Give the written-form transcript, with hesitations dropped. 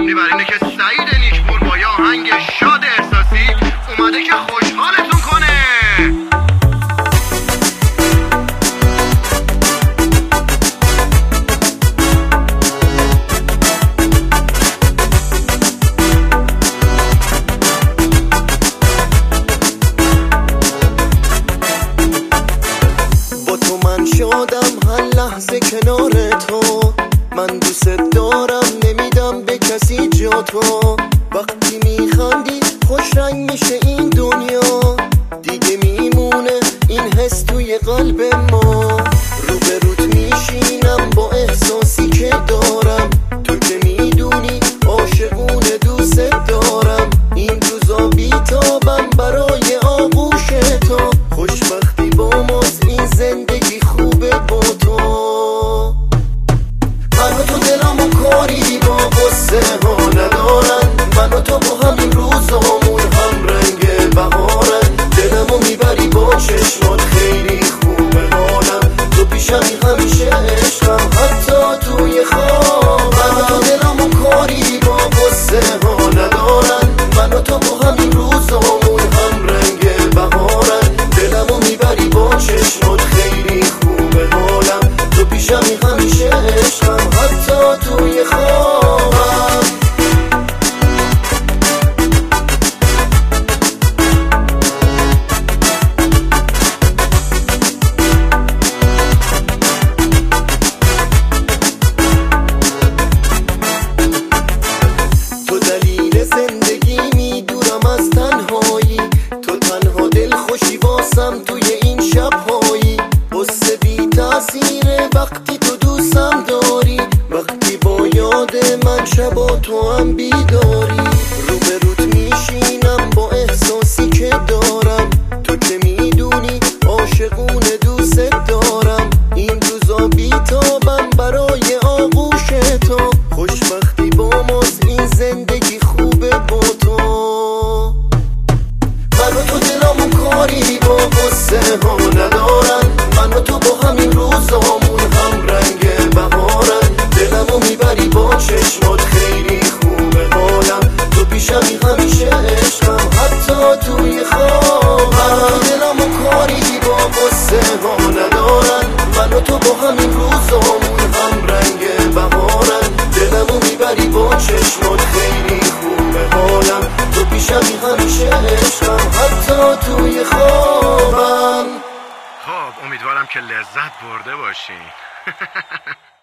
مبنی بر اینه که سعید نیکپور با یه آهنگ شاد احساسی اومده که خوشحالتون کنه. شادم هر لحظه کنار تو، من دوست دارم نمیدم به کسی جا تو. وقتی میخندی خوش رنگ میشه این دنیا، دیگه میمونه این حس توی قلب ما. روبروت میشینم با احساسی که دارم، تو که میدونی عاشقونه دوست دارم. این روزا بیتابم برای آغوش تو، خوشبختی با ماست این زندگی خوبه با تو. من و تو دلمو کاری با قصه ها ندارن، من و تو با همین روزامون هم رنگ بهارن. دلمو میبری با چشمات خیلی خوبه حالم، تو پیشمی همیشه عشقم حتی توی خواب. من و تو دلمو کاری با قصه ها ندارن، من و تو با همین روزامون هم رنگ بهارن. دلمو میبری با چشمات خیلی خوبه حالم، تو پیشمی همیشه عشقم حتی توی خوابم. تو دلیل زندگی میدونم از تنهایی، تو تنها دل خوشی واسم توی این شبهایی. قصه بی تأثیره وقتی تو دوستم داری، وقتی با یاد من شبا تو هم بیداری. روبروت میشینم با احساسی که دارم، تو که میدونی عاشقونه دوست دارم. این روزا بیتابم برای آغوش تو، خوشبختی با ماست این زندگی خوبه با تو. من و تو دلمون کاری با قصه ها ندارن، من و تو با همین روزامون هم رنگ بهارن. دلمو میبری با چشمات خیلی خوبه حالم، تو پیشمی همیشه عشقم حتی توی خوابم. دلمو کاری با قصه ها ندارن، من و تو با همین روزامون هم رنگ بهارن. دلمو میبری با چشمات خیلی خوبه حالم، تو پیشمی همیشه عشقم حتی توی خوابم. خب امیدوارم که لذت برده باشین.